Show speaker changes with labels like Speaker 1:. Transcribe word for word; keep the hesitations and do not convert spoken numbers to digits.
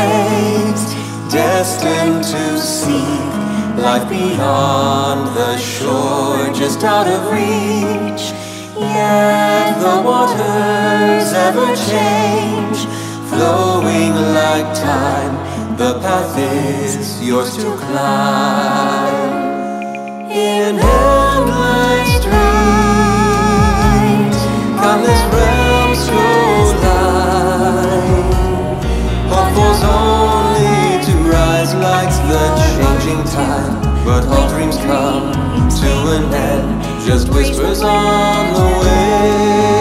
Speaker 1: waves, destined to seek life beyond the shore, just out of reach. Yet the waters ever change, flowing like time. The path is yours to climb. In endless street, countless realms collide. Hope falls only to rise like the changing tide. But all dreams come to an end, just whispers on the way.